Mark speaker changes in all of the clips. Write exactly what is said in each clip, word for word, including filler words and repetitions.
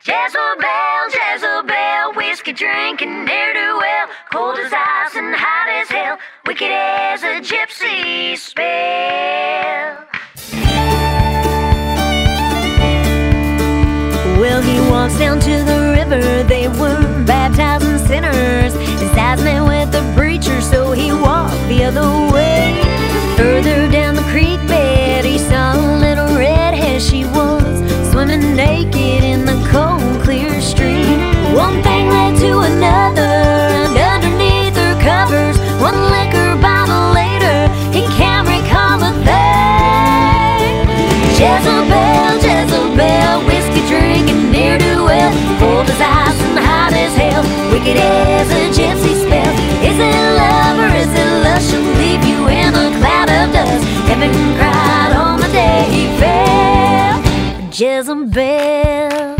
Speaker 1: Jezebel, Jezebel, whiskey drinking ne'er-do-well, cold as ice and hot as hell, wicked as a gypsy spell.
Speaker 2: Well, he walks down to the river, they were baptizing sinners. His eyes met with the preacher, so he walked the other way. Further down the creek bed, he saw a little redhead. She was swimming naked in the cold, clear stream. One thing led to another, and underneath her covers, one liquor bottle later, he can't recall a thing. Jezebel, Jezebel, whiskey drinking ne'er-do-well, cold as ice and hot as hell, wicked as a gypsy spell. Is it love or is it lust? She'll leave you in a cloud of dust. Heaven cried on the day he fell. Jezebel.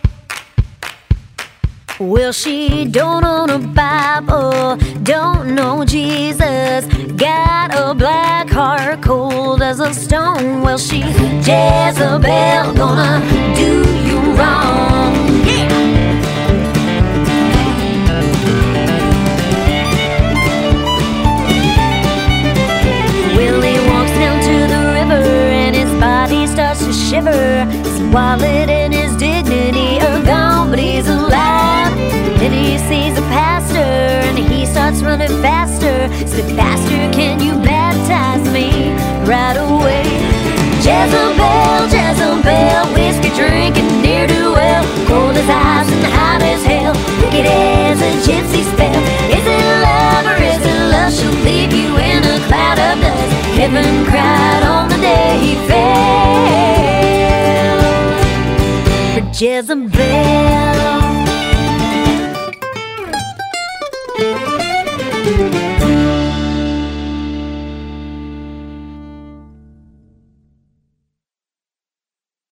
Speaker 2: Well, she don't own a Bible, don't know Jesus, got a black heart cold as a stone. Well, she Jezebel, gonna do you wrong. Yeah! Well, he walks down to the river and his body starts to shiver. His wallet and his dignity are gone, but he's alive. Then he sees a pastor and he starts running faster. Said, "Pastor, can you baptize me right away?" Jezebel, Jezebel, whiskey drinking ne'er-do-well, cold as ice and hot as hell, wicked as a gypsy spell. Is it love or is it lust? She'll leave you in a cloud of dust. Heaven cried on the day he fell. For Jezebel.